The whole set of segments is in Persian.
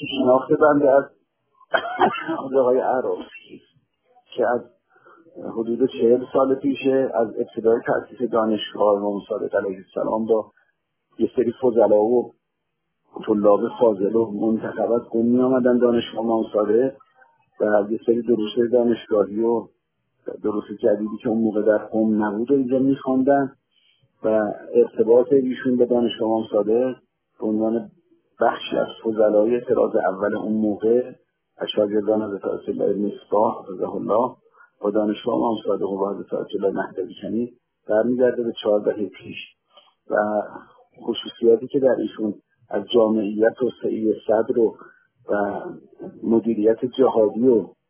شناخت بنده از آقای عراقی که از حدود 40 سال پیشه از ابتدای تأسیس دانشگاه امام صادق علیه السلام با یه سری فضلا و طلاب فاضل و منتخب از قم می آمدن دانشگاه امام صادق و یه سری دروس دانشگاهی و دروس جدیدی که اون موقع در قم نبود و اینجا می خوندن و ارتباط ایشون به دانشگاه امام صادق به عنوان بخشی از فضلای طراز اول اون موقع از شاگردان حضرت آیت الله مصباح حفظه الله با دانشگاه امام صادق و حضرت آیت الله مهدوی کنی برمیگرده به 4 دهه پیش و خصوصیاتی که در ایشون از جامعیت و توسعه صدر و مدیریت جهادی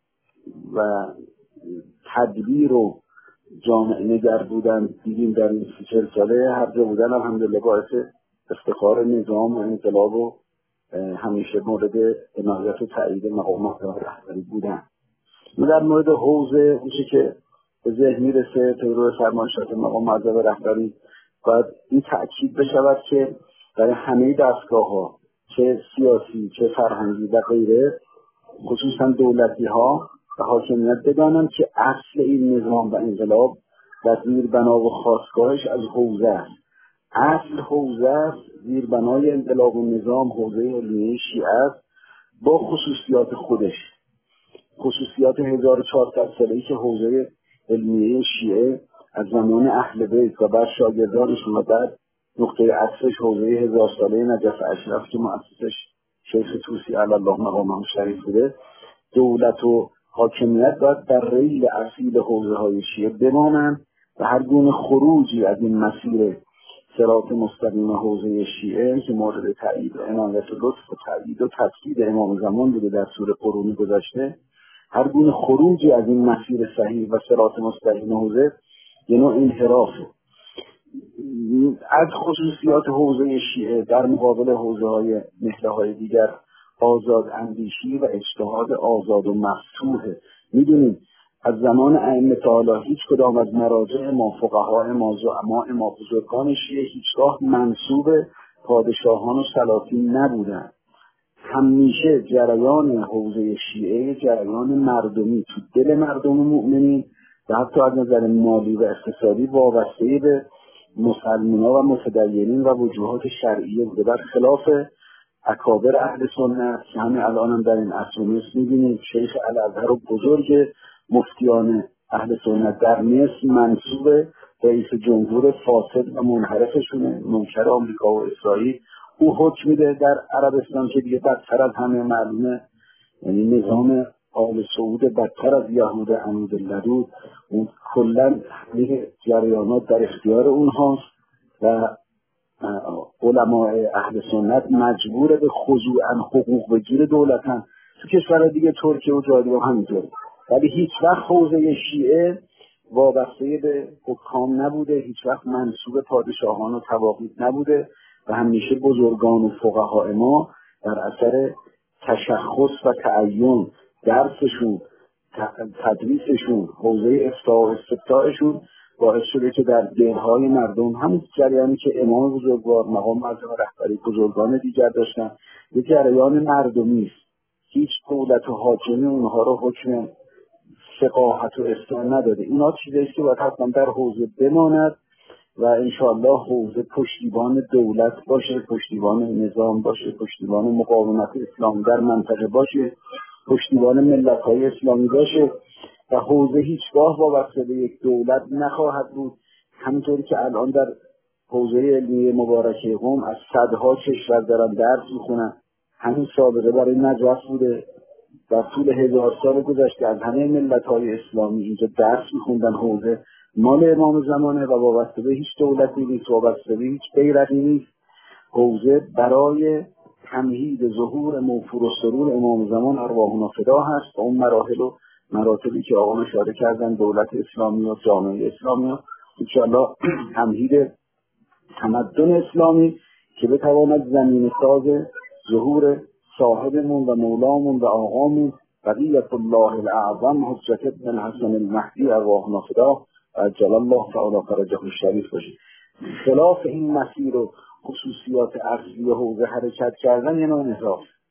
و تدبیر و جامعه نگر بودن دیدیم در این 40 ساله. هر جا بودن الحمدلله باعث افتخار نظام و انقلاب و همیشه مورد عنایت و تایید مقامات رهبری بودن. ما در مورد حوزه میشه که به ذهن میرسه طور فرمایشات مقام معظم رهبری باید این تأکید بشود که برای همه دستگاه‌ها چه سیاسی چه فرهنگی و غیره خصوصا دولتی ها و حاکمیت بدانند که اصل این نظام و انقلاب و زیربنا و خاستگاهش از حوزه است. اصل حوزه است، زیربنای انقلاب و نظام حوزه علمیه شیعه است با خصوصیات خودش، خصوصیات 1400 ساله‌ای که حوزه علمیه شیعه از زمان اهل بیت و بعد شاگردانشون و بعد نقطه عطفش حوزه 1000 ساله نجف اشرف که مؤسسش شیخ طوسی علی الله مقامه شریف بوده. دولت و حاکمیت باید در ریل اصیل حوزه های شیعه بمانند و هر گونه خروجی از این مسیر صراط مستقیم حوزه شیعه که مورد تایید و عنایت و لطف و تایید و تسدید امام زمان بوده در سور قرون گذشته، هر گونه خروجی از این مسیر صحیح و صراط مستقیم حوزه یه نوع انحرافه. از خصوصیات حوزه شیعه در مقابل حوزه های نهله های دیگر آزاد اندیشی و اجتهاد آزاد و مفتوحه. میدونید از زمان ائمه تعالی هیچ کدام از مراجع ما، فقها ما، زعما ما، بزرگان شیعه هیچگاه منسوب پادشاهان و سلاطین نبودند. همیشه جریان حوزه شیعه جریان مردمی تو دل مردم مؤمنین و حتی از نظر مالی و اقتصادی وابسته به مسلمان‌ها و متدینین و وجوهات شرعیه بوده، بر خلاف اکابر اهل سنت که همین الان هم در این عصر می‌بینیم. شیخ الازهر و بزرگ مفتیان اهل سنت در مصر منسوب رئیس جمهور فاسد و منحرفشونه، منکر آمریکا و اسرائیل. او حکم میده در عربستان که دیگه بدتر از همه معلومه، یعنی نظام آل سعود بدتر از یهود عمود اللدود، اون کلن همه جریانات در اختیار اونهاست و علماء اهل سنت مجبور به خضوع حقوق بگیر دولتن. تو کشور دیگه ترکیه و جایی هم همینطور، ولی هیچ وقت حوزه شیعه وابسته به حکام نبوده، هیچ وقت منسوب پادشاهان و تواغیت نبوده و همیشه بزرگان و فقهای ما در اثر تشخص و تعین درسشون، تدریسشون، حوزه افتاء و استفتاءشون باعث شده که در دلهای مردم همون جریانی که امام بزرگوار، مقام معظم رهبری، بزرگان دیگر داشتن، یه جریان مردمی است. هیچ دولت و حاکمی اونها رو حکم فقاهت و افتاء نداده. اینا چیزایی که باید حتما در حوزه بماند و انشاءالله حوزه پشتیبان دولت باشه، پشتیبان نظام باشه، پشتیبان مقاومت اسلام در منطقه باشه، پشتیبان ملت‌های اسلامی باشه و حوزه هیچگاه وابسته به یک دولت نخواهد بود. همونطوری که الان در حوزه علمی مبارکه قم از صدها کشور دارن درس میخونن، همین سابقه برای نجف بوده. در طول 1000 سال گذشته از همه ملت‌های اسلامی اینجا درس میخوندن. حوزه مال امام زمانه و وابسته به هیچ دولتی نیست، وابسته به هیچ بیرقی نیست. حوزه برای تمهید ظهور موفور و سرور امام زمان ارواحنا فدا هست و اون مراحل و مراتبی که آقا اشاره کردن، دولت اسلامی و جامعه اسلامی و انشاءالله تمهید تمدن اسلامی که بتواند زمین ساز ظهور صاحبمون و مولامون و آقامون بقیت الله الاعظم حجت ابن الحسن المهدی ارواحنا فدا عجل الله تعالی فرجه الشریف باشید. خلاف این مسیر و خصوصیات اصلی حوزه حرکت کردن یه نوع انحراف.